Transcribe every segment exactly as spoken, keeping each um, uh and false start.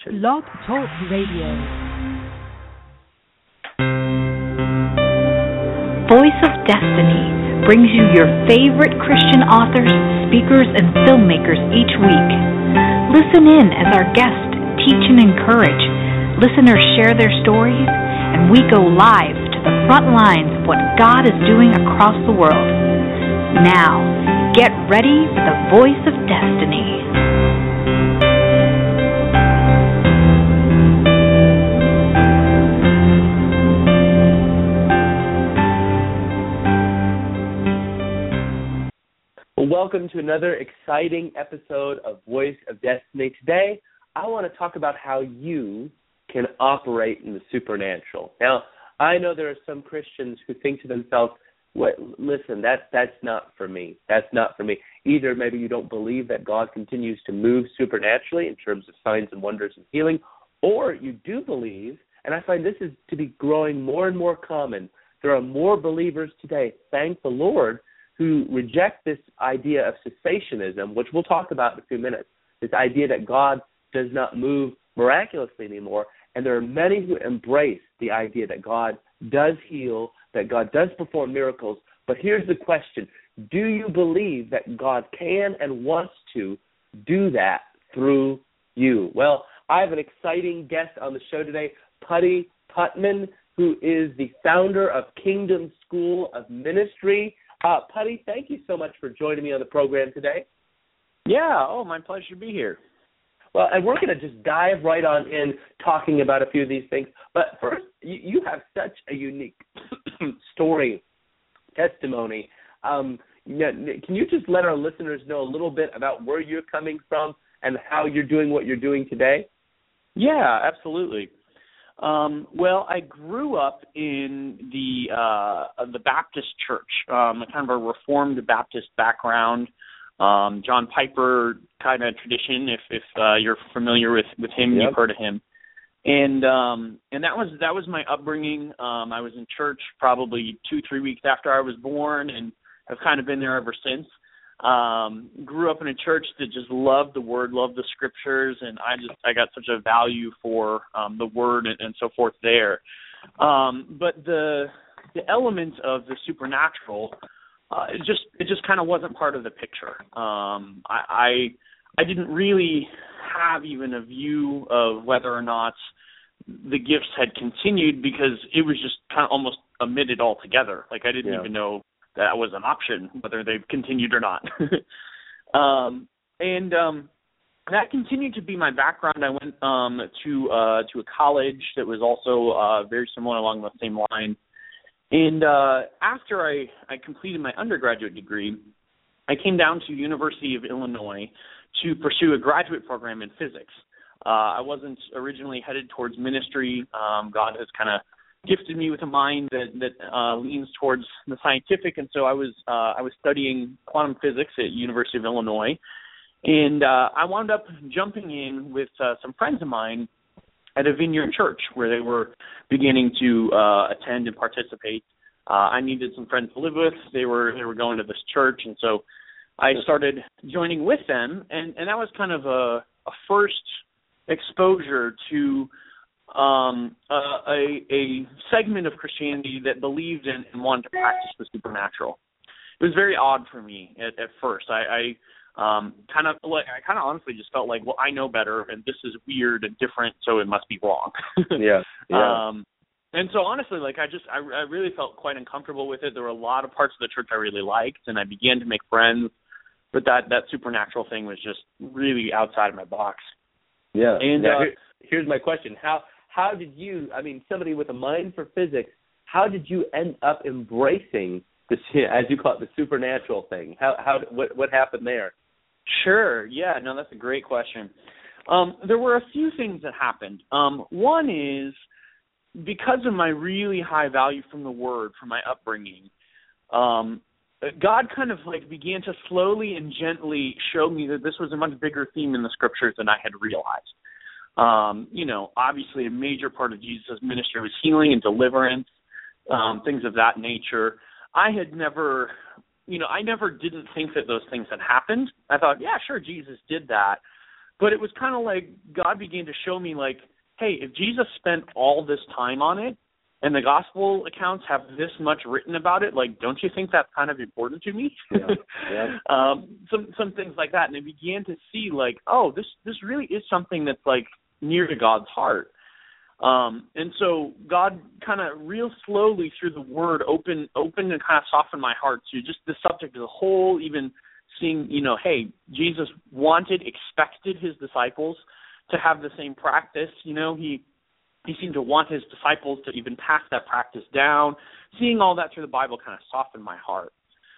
session. Blog Talk Radio. Voice of Destiny brings you your favorite Christian authors, speakers, and filmmakers each week. Listen in as our guests teach and encourage, listeners share their stories, and we go live to the front lines of what God is doing across the world. Now, get ready for the Voice of Destiny. Welcome to another exciting episode of Voice of Destiny. Today, I want to talk about how you can operate in the supernatural. Now, I know there are some Christians who think to themselves, "What? Listen, that's, that's not for me. That's not for me." Either maybe you don't believe that God continues to move supernaturally in terms of signs and wonders and healing, or you do believe, and I find this is to be growing more and more common. There are more believers today, thank the Lord, who reject this idea of cessationism, which we'll talk about in a few minutes, this idea that God does not move miraculously anymore. And there are many who embrace the idea that God does heal, that God does perform miracles. But here's the question. Do you believe that God can and wants to do that through you? Well, I have an exciting guest on the show today, Putty Putman, who is the founder of Kingdom School of Ministry. Uh, Putty, thank you so much for joining me on the program today. Yeah, oh, my pleasure to be here. Well, and we're going to just dive right on in talking about a few of these things. But first, you, you have such a unique story, testimony. Um, can you just let our listeners know a little bit about where you're coming from and how you're doing what you're doing today? Yeah, absolutely. Um, well, I grew up in the uh, the Baptist church, um, kind of a Reformed Baptist background, um, John Piper kind of tradition. If if uh, you're familiar with, with him, yep. You've heard of him, and um, and that was that was my upbringing. Um, I was in church probably two three weeks after I was born, and have kind of been there ever since. Um, grew up in a church that just loved the Word, loved the Scriptures, and I just I got such a value for um, the Word and, and so forth there. Um, but the the elements of the supernatural, uh, it just it just kind of wasn't part of the picture. Um, I, I I didn't really have even a view of whether or not the gifts had continued because it was just kind of almost omitted altogether. Like I didn't yeah. even know that was an option, whether they've continued or not. um, and um, that continued to be my background. I went um, to uh, to a college that was also uh, very similar along the same line. And uh, after I, I completed my undergraduate degree, I came down to University of Illinois to pursue a graduate program in physics. Uh, I wasn't originally headed towards ministry. Um, God has kind of gifted me with a mind that that uh, leans towards the scientific, and so I was uh, I was studying quantum physics at University of Illinois, and uh, I wound up jumping in with uh, some friends of mine at a Vineyard church where they were beginning to uh, attend and participate. Uh, I needed some friends to live with. They were they were going to this church, and so I started joining with them, and, and that was kind of a, a first exposure to Um, uh, a, a segment of Christianity that believed in and wanted to practice the supernatural. It was very odd for me at, at first. I, I um, kind of like I kind of honestly just felt like, well, I know better, and this is weird and different, so it must be wrong. yeah. yeah. Um, and so honestly, like I just I, I really felt quite uncomfortable with it. There were a lot of parts of the church I really liked, and I began to make friends, but that that supernatural thing was just really outside of my box. Yeah. And now, uh, here, here's my question: How How did you, I mean, somebody with a mind for physics, how did you end up embracing this, as you call it, the supernatural thing? How, how, what, what happened there? Sure. Yeah, no, that's a great question. Um, there were a few things that happened. Um, one is because of my really high value from the Word, from my upbringing, um, God kind of like began to slowly and gently show me that this was a much bigger theme in the Scriptures than I had realized. Um, you know, obviously a major part of Jesus' ministry was healing and deliverance, um, things of that nature. I had never, you know, I never didn't think that those things had happened. I thought, yeah, sure, Jesus did that. But it was kind of like God began to show me, like, hey, if Jesus spent all this time on it, and the gospel accounts have this much written about it, like, don't you think that's kind of important to me? Yeah. Yeah. um, some some things like that. And I began to see, like, oh, this this really is something that's, like, near to God's heart. Um, and so God kind of real slowly through the word opened, opened and kind of softened my heart to just the subject as a whole, even seeing, you know, hey, Jesus wanted, expected his disciples to have the same practice. You know, he He seemed to want his disciples to even pass that practice down. Seeing all that through the Bible kind of softened my heart.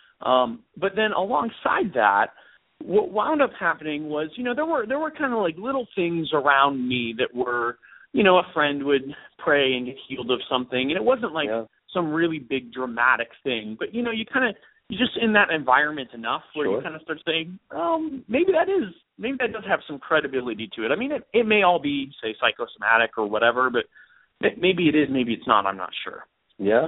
Um, but then alongside that, what wound up happening was, you know, there were there were kind of like little things around me that were, you know, a friend would pray and get healed of something, and it wasn't like yeah. some really big dramatic thing. But, you know, you kind of, you're just in that environment enough where sure. you kind of start saying, oh, maybe that is, maybe that does have some credibility to it. I mean, it, it may all be, say, psychosomatic or whatever, but maybe it is, maybe it's not, I'm not sure. Yeah.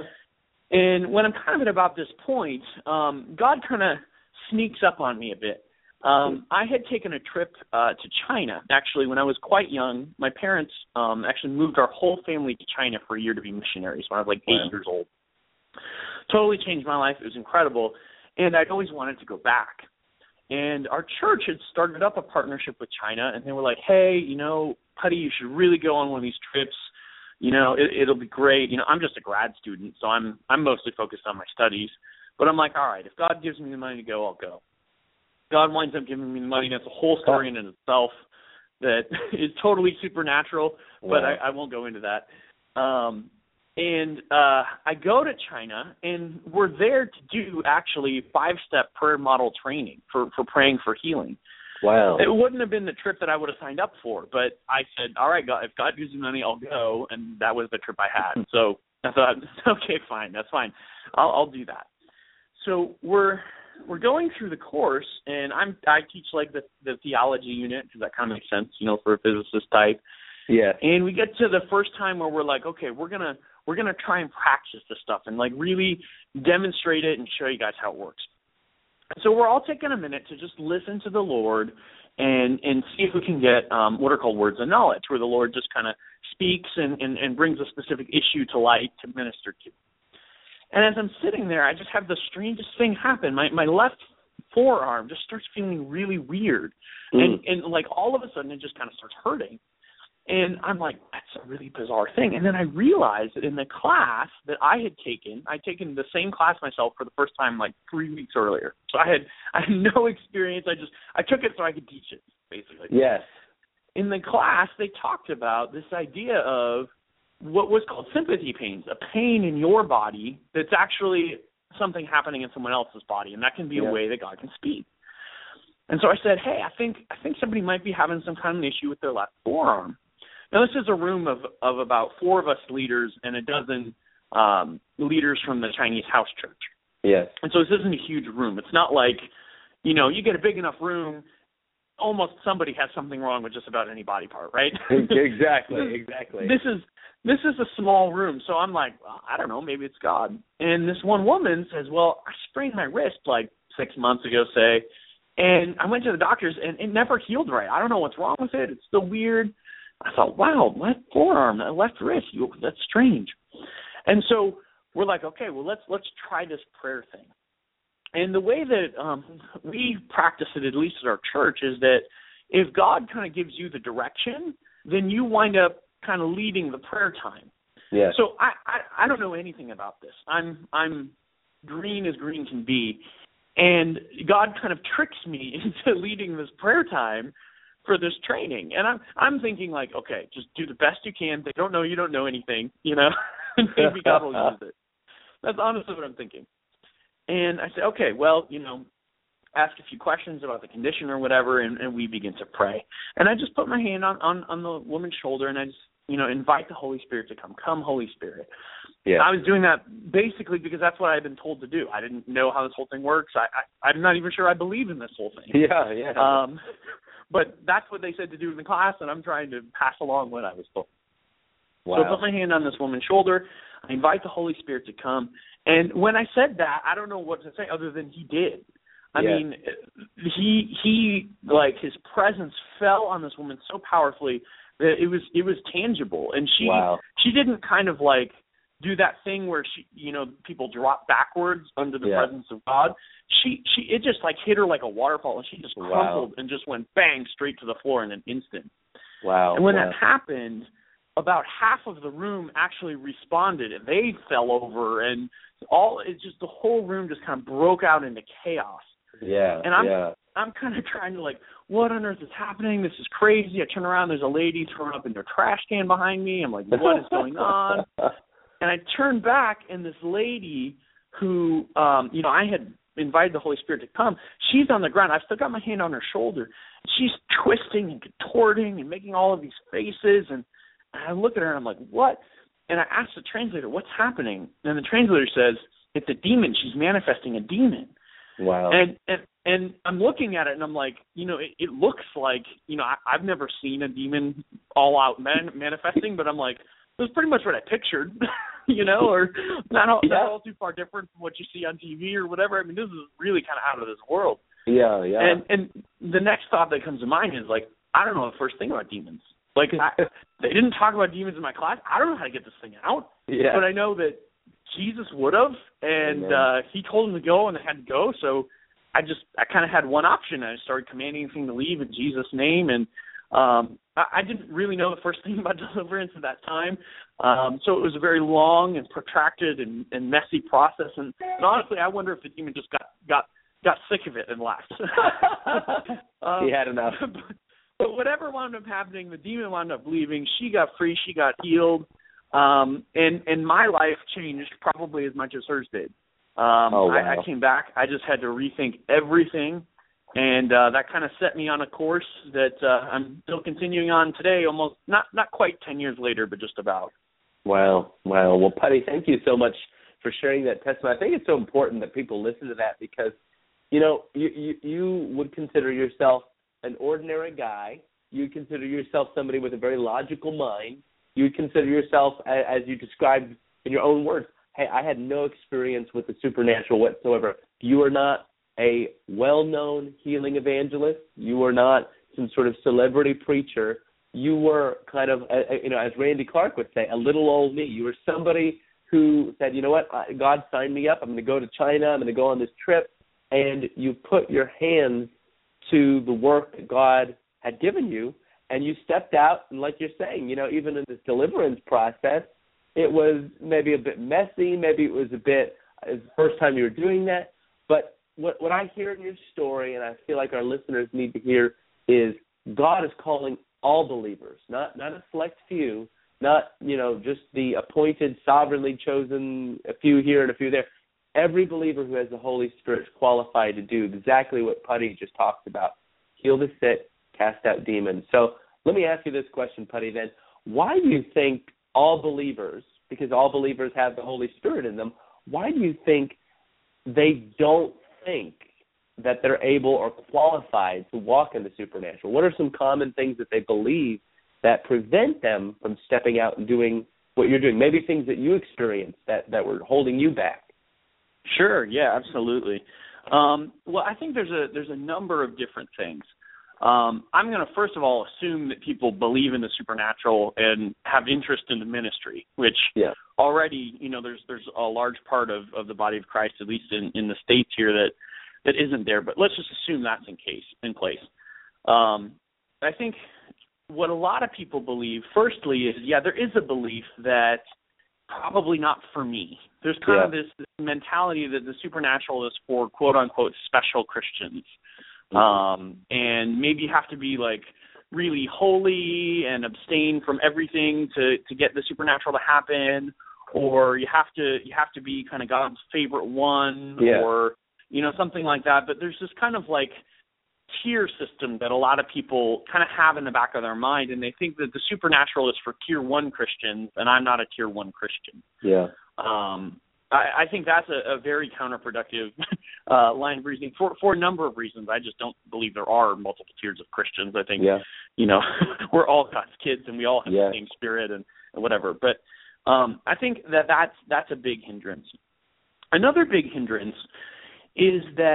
And when I'm kind of at about this point, um, God kind of sneaks up on me a bit. Um, I had taken a trip uh, to China, actually, when I was quite young. My parents um, actually moved our whole family to China for a year to be missionaries when I was like eight wow. years old. Totally changed my life. It was incredible. And I'd always wanted to go back. And our church had started up a partnership with China, and they were like, hey, you know, Putty, you should really go on one of these trips. You know, it, it'll be great. You know, I'm just a grad student, so I'm I'm mostly focused on my studies. But I'm like, all right, if God gives me the money to go, I'll go. God winds up giving me the money. That's a whole story in itself that is totally supernatural, but wow. I, I won't go into that. Um, and uh, I go to China, and we're there to do actually five-step prayer model training for, for praying for healing. Wow. It wouldn't have been the trip that I would have signed up for, but I said, all right, God, if God gives me money, I'll go, and that was the trip I had. So I thought, okay, fine, that's fine. I'll, I'll do that. So we're we're going through the course, and I'm I teach like the, the theology unit because that kind of makes sense, you know, for a physicist type. Yeah. And we get to the first time where we're like, okay, we're gonna we're gonna try and practice this stuff and like really demonstrate it and show you guys how it works. So we're all taking a minute to just listen to the Lord and and see if we can get um, what are called words of knowledge, where the Lord just kind of speaks and, and, and brings a specific issue to light to minister to. And as I'm sitting there, I just have the strangest thing happen. My my left forearm just starts feeling really weird. Mm. And, and, like, all of a sudden, it just kind of starts hurting. And I'm like, that's a really bizarre thing. And then I realized that in the class that I had taken, I'd taken the same class myself for the first time like three weeks earlier. So I had I had no experience. I just I took it so I could teach it, basically. Yes. In the class, they talked about this idea of what was called sympathy pains, a pain in your body that's actually something happening in someone else's body, and that can be yeah. a way that God can speak. And so I said, hey, I think I think somebody might be having some kind of an issue with their left forearm. Now, this is a room of, of about four of us leaders and a dozen um, leaders from the Chinese house church. Yes. And so this isn't a huge room. It's not like, you know, you get a big enough room, almost somebody has something wrong with just about any body part, right? Exactly, exactly. This is this is a small room, so I'm like, well, I don't know, maybe it's God. And this one woman says, well, I sprained my wrist like six months ago, say, and I went to the doctors, and it never healed right. I don't know what's wrong with it. It's still weird. I thought, wow, left forearm, left wrist, you, that's strange. And so we're like, okay, well, let's let's try this prayer thing. And the way that um, we practice it, at least at our church, is that if God kind of gives you the direction, then you wind up kind of leading the prayer time. Yeah. So I, I, I don't know anything about this. I'm I'm green as green can be. And God kind of tricks me into leading this prayer time for this training. And I'm I'm thinking like, okay, just do the best you can. They don't know you don't know anything, you know, and maybe God will use it. That's honestly what I'm thinking. And I said, okay, well, you know, ask a few questions about the condition or whatever, and, and we begin to pray. And I just put my hand on, on, on the woman's shoulder, and I just, you know, invite the Holy Spirit to come. Come, Holy Spirit. Yeah. I was doing that basically because that's what I had been told to do. I didn't know how this whole thing works. I, I, I'm not even sure I believe in this whole thing. Yeah, yeah. Um, but that's what they said to do in the class, and I'm trying to pass along what I was told. Wow. So I put my hand on this woman's shoulder. I invite the Holy Spirit to come. And when I said that, I don't know what to say other than he did. I yeah. mean, he he like his presence fell on this woman so powerfully that it was it was tangible, and she wow. she didn't kind of like do that thing where she you know people drop backwards under the yeah. presence of God. She she it just like hit her like a waterfall, and she just crumpled wow. and just went bang straight to the floor in an instant. Wow. And when wow. that happened, about half of the room actually responded, and they fell over, and all it's just the whole room just kind of broke out into chaos. Yeah. And I'm yeah. I'm kind of trying to like, what on earth is happening? This is crazy. I turn around, there's a lady throwing up in her trash can behind me. I'm like, what is going on? And I turn back, and this lady who, um, you know, I had invited the Holy Spirit to come, she's on the ground. I've still got my hand on her shoulder. She's twisting and contorting and making all of these faces, and I look at her, and I'm like, what? And I asked the translator, what's happening? And the translator says, it's a demon. She's manifesting a demon. Wow. And and and I'm looking at it, and I'm like, you know, it, it looks like, you know, I, I've never seen a demon all out man, manifesting, but I'm like, it was pretty much what I pictured, you know, or not all, yeah. not all too far different from what you see on T V or whatever. I mean, this is really kind of out of this world. Yeah, yeah. And and the next thought that comes to mind is like, I don't know the first thing about demons. Like, I, they didn't talk about demons in my class. I don't know how to get this thing out. Yeah. But I know that Jesus would have, and uh, he told them to go, and they had to go. So I just, I kind of had one option. I started commanding everything to leave in Jesus' name, and um, I, I didn't really know the first thing about deliverance at that time. Um, so it was a very long and protracted and, and messy process. And, and honestly, I wonder if the demon just got got got sick of it and left. um, he had enough. But, but whatever wound up happening, the demon wound up leaving. She got free. She got healed. Um, and, and my life changed probably as much as hers did. Um, oh, wow. I, I came back. I just had to rethink everything. And uh, that kind of set me on a course that uh, I'm still continuing on today, almost not, not quite ten years later, but just about. Wow. Wow. Well, Putty, thank you so much for sharing that testimony. I think it's so important that people listen to that because, you know, you, you, you would consider yourself an ordinary guy. You would consider yourself somebody with a very logical mind. You would consider yourself, as you described in your own words, hey, I had no experience with the supernatural whatsoever. You are not a well-known healing evangelist. You are not some sort of celebrity preacher. You were kind of, you know, as Randy Clark would say, a little old me. You were somebody who said, you know what, God signed me up. I'm going to go to China. I'm going to go on this trip. And you put your hands to the work that God had given you, and you stepped out, and like you're saying, you know, even in this deliverance process, it was maybe a bit messy, maybe it was a bit, it's the first time you were doing that, but what, what I hear in your story, and I feel like our listeners need to hear, is God is calling all believers, not not a select few, not, you know, just the appointed, sovereignly chosen, a few here and a few there. Every believer who has the Holy Spirit is qualified to do exactly what Putty just talked about, heal the sick, cast out demons. So let me ask you this question, Putty, then. Why do you think all believers, because all believers have the Holy Spirit in them, why do you think they don't think that they're able or qualified to walk in the supernatural? What are some common things that they believe that prevent them from stepping out and doing what you're doing? Maybe things that you experienced that, that were holding you back. Sure, yeah, absolutely. Um, well, I think there's a there's a number of different things. Um, I'm going to first of all assume that people believe in the supernatural and have interest in the ministry, which yeah. already, you know, there's there's a large part of, of the body of Christ, at least in, in the States here, that, that isn't there. But let's just assume that's in case in place. Um, I think what a lot of people believe, firstly, is yeah, there is a belief that probably not for me. There's kind yeah. of this, this mentality that the supernatural is for quote unquote special Christians. Um, and maybe you have to be like really holy and abstain from everything to, to get the supernatural to happen, or you have to you have to be kind of God's favorite one, yeah. or you know something like that. But there's this kind of like tier system that a lot of people kind of have in the back of their mind, and they think that the supernatural is for tier one Christians, and I'm not a tier one Christian. Yeah. Um, I, I think that's a, a very counterproductive uh, line of reasoning for, for a number of reasons. I just don't believe there are multiple tiers of Christians. I think, yeah. you know, we're all God's kids and we all have yeah. the same spirit and, and whatever. But um, I think that that's, that's a big hindrance. Another big hindrance is that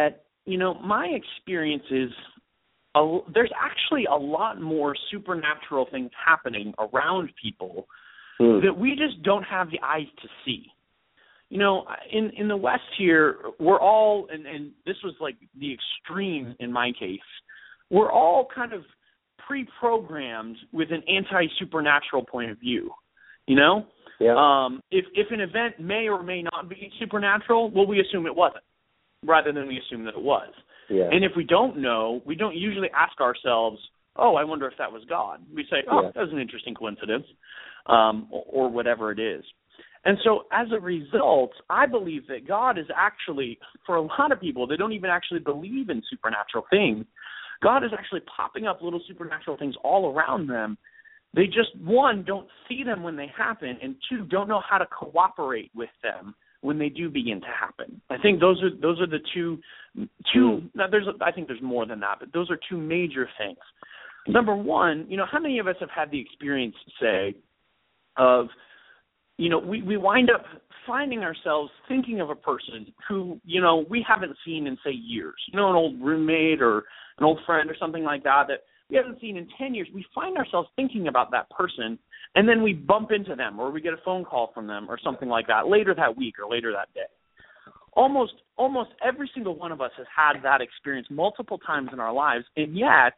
you know, my experience is a, there's actually a lot more supernatural things happening around people mm. that we just don't have the eyes to see. You know, in, in the West here, we're all, and, and this was like the extreme in my case, we're all kind of pre-programmed with an anti-supernatural point of view, you know? Yeah. Um, if, if an event may or may not be supernatural, well, we assume it wasn't, rather than we assume that it was. Yeah. And if we don't know, we don't usually ask ourselves, oh, I wonder if that was God. We say, oh, yeah. that was an interesting coincidence, um, or, or whatever it is. And so as a result, I believe that God is actually, for a lot of people that don't even actually believe in supernatural things, God is actually popping up little supernatural things all around them. They just, one, don't see them when they happen, and two, don't know how to cooperate with them when they do begin to happen. I think those are those are the two two. Now there's I think there's more than that, but those are two major things. Number one, you know, how many of us have had the experience, say, of, you know, we, we wind up finding ourselves thinking of a person who, you know, we haven't seen in, say, years. You know, an old roommate or an old friend or something like that that we haven't seen in ten years. We find ourselves thinking about that person, and then we bump into them or we get a phone call from them or something like that later that week or later that day. Almost almost every single one of us has had that experience multiple times in our lives, and yet,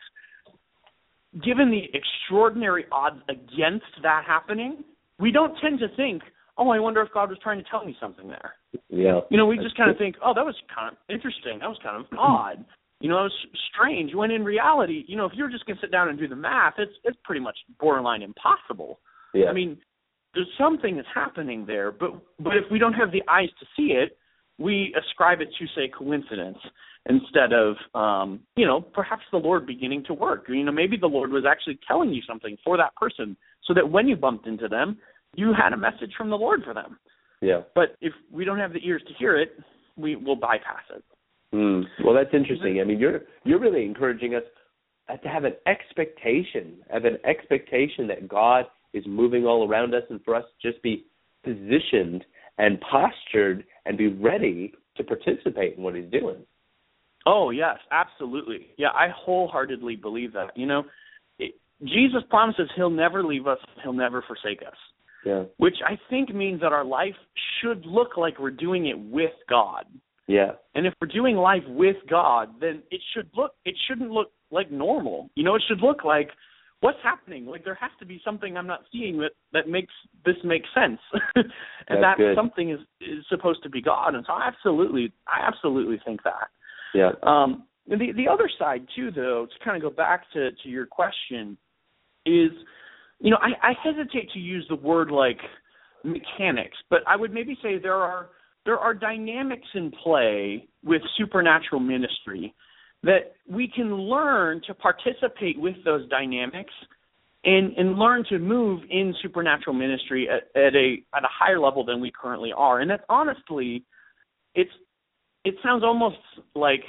given the extraordinary odds against that happening, we don't tend to think, oh, I wonder if God was trying to tell me something there. Yeah. You know, we just kind of think, oh, that was kind of interesting. That was kind of odd. You know, it was strange. When in reality, you know, if you're just going to sit down and do the math, it's it's pretty much borderline impossible. Yeah. I mean, there's something that's happening there, but but if we don't have the eyes to see it, we ascribe it to, say, coincidence instead of, um, you know, perhaps the Lord beginning to work. You know, maybe the Lord was actually telling you something for that person so that when you bumped into them, you had a message from the Lord for them. Yeah. But if we don't have the ears to hear it, we will bypass it. Mm. Well, that's interesting. I mean, you're you're really encouraging us to have an expectation, have an expectation that God is moving all around us, and for us to just be positioned and postured and be ready to participate in what He's doing. Oh, yes, absolutely. Yeah, I wholeheartedly believe that. You know, it, Jesus promises He'll never leave us, He'll never forsake us. Yeah. Which I think means that our life should look like we're doing it with God. Yeah. And if we're doing life with God, then it should look it shouldn't look like normal. You know, it should look like, what's happening? Like, there has to be something I'm not seeing that, that makes this make sense. and that something is, is supposed to be God. And so I absolutely I absolutely think that. Yeah. Um and the the other side too, though, to kind of go back to, to your question, is, you know, I, I hesitate to use the word like mechanics, but I would maybe say there are There are dynamics in play with supernatural ministry that we can learn to participate with those dynamics and, and learn to move in supernatural ministry at, at a at a higher level than we currently are. And that's honestly, it's it sounds almost like,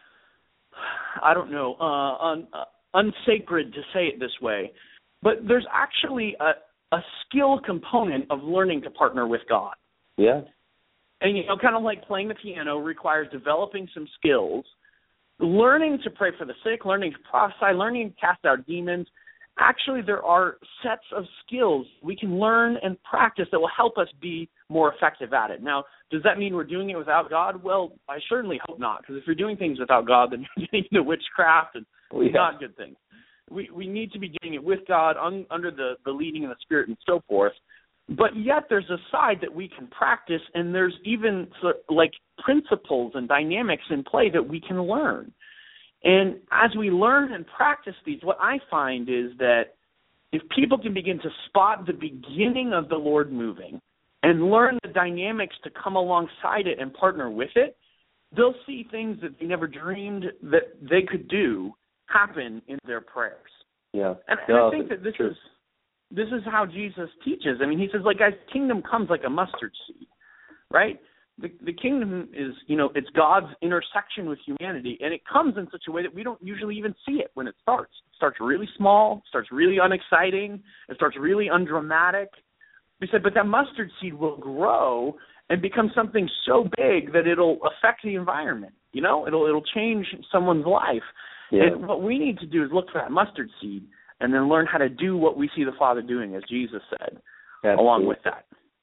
I don't know, uh, un, uh, unsacred to say it this way, but there's actually a, a skill component of learning to partner with God. Yeah. And, you know, kind of like playing the piano requires developing some skills, learning to pray for the sick, learning to prophesy, learning to cast out demons. Actually, there are sets of skills we can learn and practice that will help us be more effective at it. Now, does that mean we're doing it without God? Well, I certainly hope not, because if you're doing things without God, then you're getting into witchcraft and oh, yeah. not good things. We we need to be doing it with God, un, under the, the leading of the Spirit and so forth. But yet there's a side that we can practice, and there's even like principles and dynamics in play that we can learn. And as we learn and practice these, what I find is that if people can begin to spot the beginning of the Lord moving and learn the dynamics to come alongside it and partner with it, they'll see things that they never dreamed that they could do happen in their prayers. Yeah. And, and I think that this is... This is how Jesus teaches. I mean, he says, like, guys, kingdom comes like a mustard seed, right? The, the kingdom is, you know, it's God's intersection with humanity, and it comes in such a way that we don't usually even see it when it starts. It starts really small, it starts really unexciting, it starts really undramatic. We said, but that mustard seed will grow and become something so big that it'll affect the environment. You know, it'll it'll change someone's life. Yeah. And what we need to do is look for that mustard seed and then learn how to do what we see the Father doing, as Jesus said, Absolutely. along with that.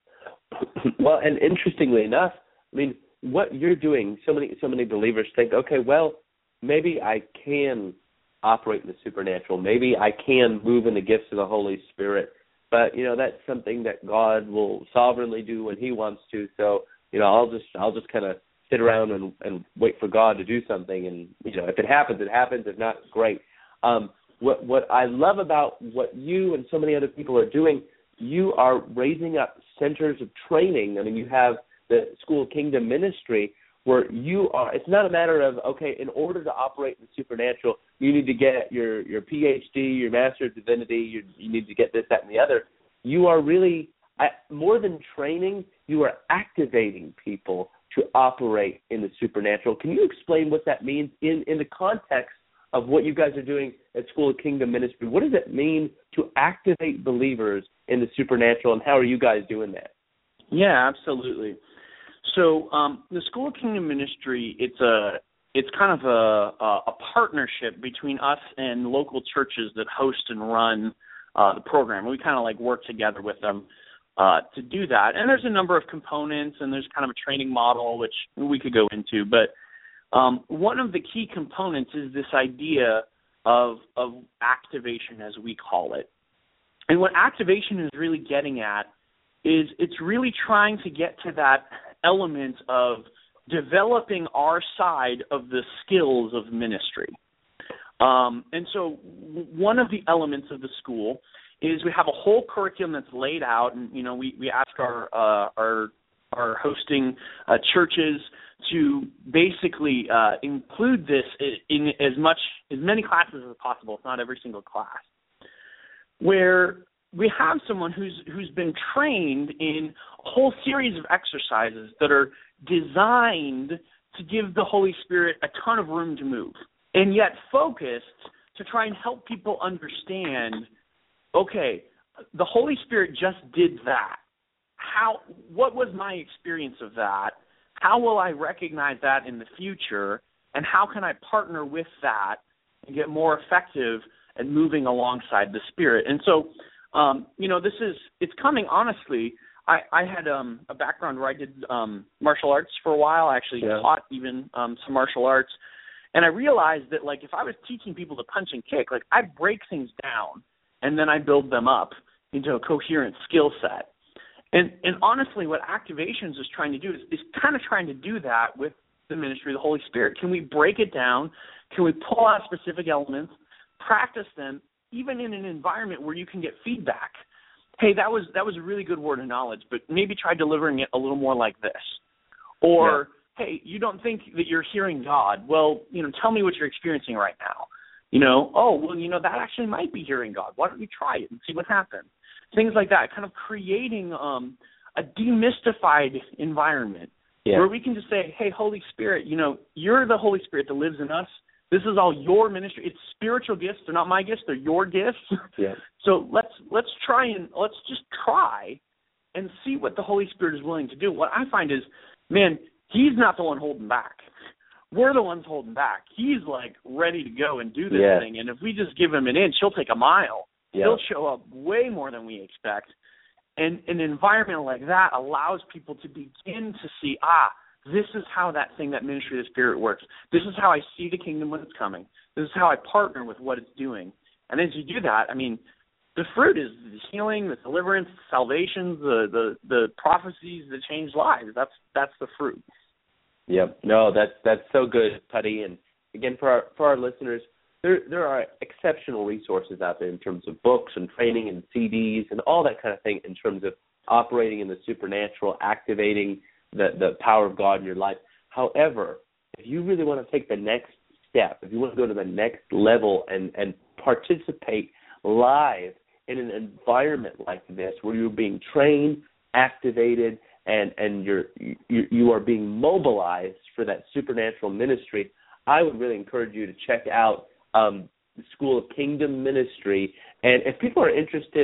Well, and interestingly enough, I mean, what you're doing, so many so many believers think, okay, well, maybe I can operate in the supernatural. Maybe I can move in the gifts of the Holy Spirit. But, you know, that's something that God will sovereignly do when he wants to. So, you know, I'll just I'll just kind of sit around and, and wait for God to do something. And, you know, if it happens, it happens. If not, great. Um, what what I love about what you and so many other people are doing, you are raising up centers of training. I mean, you have the School of Kingdom Ministry where you are, it's not a matter of, okay, in order to operate in the supernatural, you need to get your, your P H D, your Master of Divinity, you, you need to get this, that, and the other. You are really, more than training, you are activating people to operate in the supernatural. Can you explain what that means in, in the context of what you guys are doing at School of Kingdom Ministry? What does it mean to activate believers in the supernatural, and how are you guys doing that? Yeah, absolutely. So um, the School of Kingdom Ministry, it's a it's kind of a, a, a partnership between us and local churches that host and run uh, the program. We kind of like work together with them uh, to do that. And there's a number of components, and there's kind of a training model, which we could go into. But um, one of the key components is this idea of of activation, as we call it. And what activation is really getting at is it's really trying to get to that element of developing our side of the skills of ministry. Um, and so one of the elements of the school is we have a whole curriculum that's laid out, and you know we, we ask our uh, our our hosting uh, churches to basically uh, include this in as much as many classes as possible. It's not every single class, where we have someone who's who's been trained in a whole series of exercises that are designed to give the Holy Spirit a ton of room to move, and yet focused to try and help people understand, okay, the Holy Spirit just did that. How? What was my experience of that? How will I recognize that in the future? And how can I partner with that and get more effective at moving alongside the Spirit? And so, um, you know, this is, it's coming, honestly, I, I had um, a background where I did um, martial arts for a while. I actually yeah. taught even um, some martial arts. And I realized that, like, if I was teaching people to punch and kick, like, I break things down and then I build them up into a coherent skill set. And and honestly, what Activations is trying to do is, is kind of trying to do that with the ministry of the Holy Spirit. Can we break it down? Can we pull out specific elements, practice them, even in an environment where you can get feedback? Hey, that was that was a really good word of knowledge, but maybe try delivering it a little more like this. Or, yeah. hey, you don't think that you're hearing God. Well, you know, tell me what you're experiencing right now. You know, oh, well, you know, that actually might be hearing God. Why don't we try it and see what happens? Things like that, kind of creating um, a demystified environment yeah. where we can just say, hey, Holy Spirit, you know, you're the Holy Spirit that lives in us. This is all your ministry. It's spiritual gifts. They're not my gifts. They're your gifts. Yeah. So let's let's try and let's just try and see what the Holy Spirit is willing to do. What I find is, man, he's not the one holding back. We're the ones holding back. He's like ready to go and do this yeah. thing. And if we just give him an inch, he'll take a mile. Yeah. He'll show up way more than we expect. And an environment like that allows people to begin to see, ah, this is how that thing, that ministry of the Spirit works. This is how I see the kingdom when it's coming. This is how I partner with what it's doing. And as you do that, I mean, the fruit is the healing, the deliverance, the salvations, the, the, the prophecies that change lives. That's that's the fruit. Yep. No, that's that's so good, Putty. And again, for our for our listeners, there there are exceptional resources out there in terms of books and training and C Ds and all that kind of thing in terms of operating in the supernatural, activating the, the power of God in your life. However, if you really want to take the next step, if you want to go to the next level and, and participate live in an environment like this where you're being trained, activated, and, and you're, you, you are being mobilized for that supernatural ministry, I would really encourage you to check out um, the School of Kingdom Ministry. And if people are interested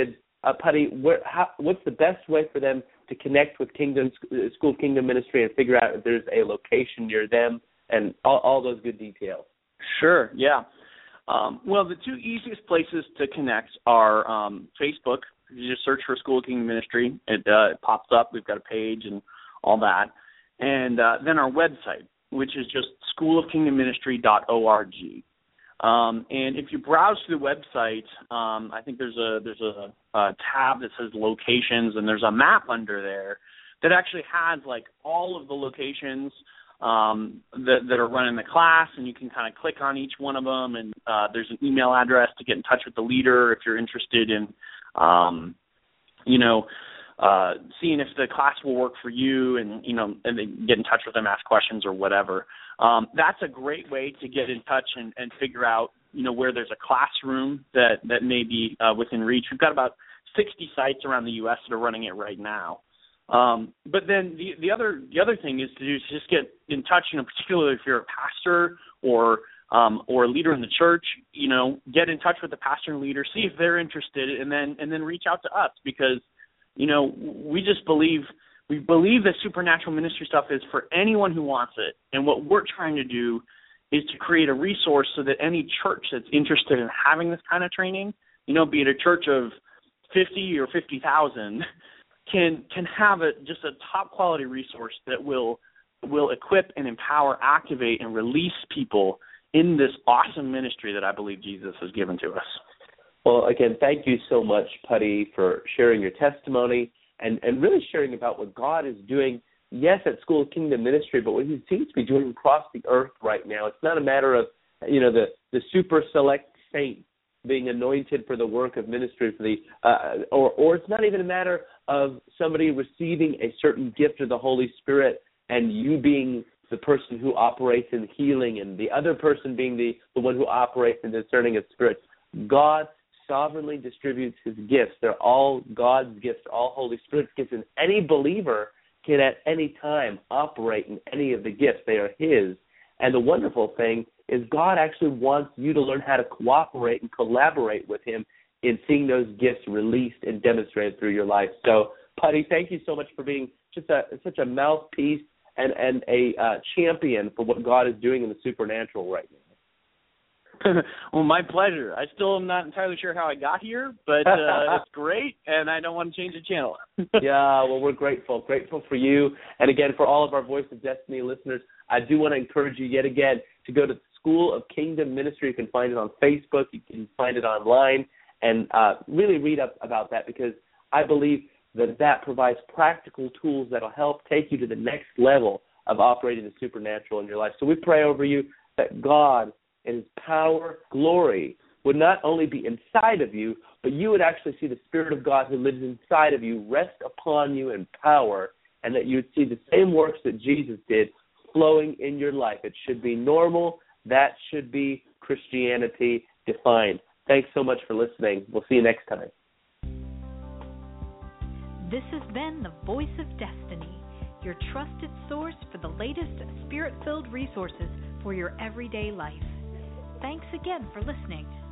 uh, Putty, where, how, what's the best way for them to connect with Kingdom School of Kingdom Ministry and figure out if there's a location near them and all, all those good details? Sure, yeah. Um, well, the two easiest places to connect are um, Facebook. You just search for School of Kingdom Ministry. It, uh, it pops up. We've got a page and all that. And uh, then our website, which is just school of kingdom ministry dot org. Um, and if you browse through the website, um, I think there's a there's a, a tab that says locations, and there's a map under there that actually has like all of the locations um, that, that are running the class, and you can kind of click on each one of them. And uh, there's an email address to get in touch with the leader if you're interested in, um, you know, uh, seeing if the class will work for you, and you know, and then get in touch with them, ask questions or whatever. Um, that's a great way to get in touch and, and figure out, you know, where there's a classroom that, that may be uh, within reach. We've got about sixty sites around the U S that are running it right now. Um, but then the, the other the other thing is to do is just get in touch, you know, particularly if you're a pastor or um, or a leader in the church, you know, get in touch with the pastor and leader, see if they're interested, and then and then reach out to us, because, you know, we just believe we believe that supernatural ministry stuff is for anyone who wants it. And what we're trying to do is to create a resource so that any church that's interested in having this kind of training, you know, be it a church of fifty or fifty thousand, can can have a just a top quality resource that will will equip and empower, activate, and release people in this awesome ministry that I believe Jesus has given to us. Well, again, thank you so much, Putty, for sharing your testimony and, and really sharing about what God is doing, yes, at School of Kingdom Ministry, but what he seems to be doing across the earth right now. It's not a matter of, you know, the, the super select saints being anointed for the work of ministry, for the uh, or, or it's not even a matter of somebody receiving a certain gift of the Holy Spirit and you being the person who operates in healing and the other person being the, the one who operates in discerning of spirits. God sovereignly distributes his gifts. They're all God's gifts, all Holy Spirit's gifts, and any believer can at any time operate in any of the gifts. They are his. And the wonderful thing is God actually wants you to learn how to cooperate and collaborate with him in seeing those gifts released and demonstrated through your life. So, Putty, thank you so much for being just a, such a mouthpiece and, and a uh, champion for what God is doing in the supernatural right now. Well, my pleasure. I still am not entirely sure how I got here, but uh, it's great, and I don't want to change the channel. Yeah, well, we're grateful. Grateful for you. And, again, for all of our Voice of Destiny listeners, I do want to encourage you yet again to go to the School of Kingdom Ministry. You can find it on Facebook. You can find it online, and uh, really read up about that, because I believe that that provides practical tools that will help take you to the next level of operating the supernatural in your life. So we pray over you that God and his power, glory, would not only be inside of you, but you would actually see the Spirit of God who lives inside of you rest upon you in power, and that you would see the same works that Jesus did flowing in your life. It should be normal. That should be Christianity defined. Thanks so much for listening. We'll see you next time. This has been the Voice of Destiny, your trusted source for the latest Spirit-filled resources for your everyday life. Thanks again for listening.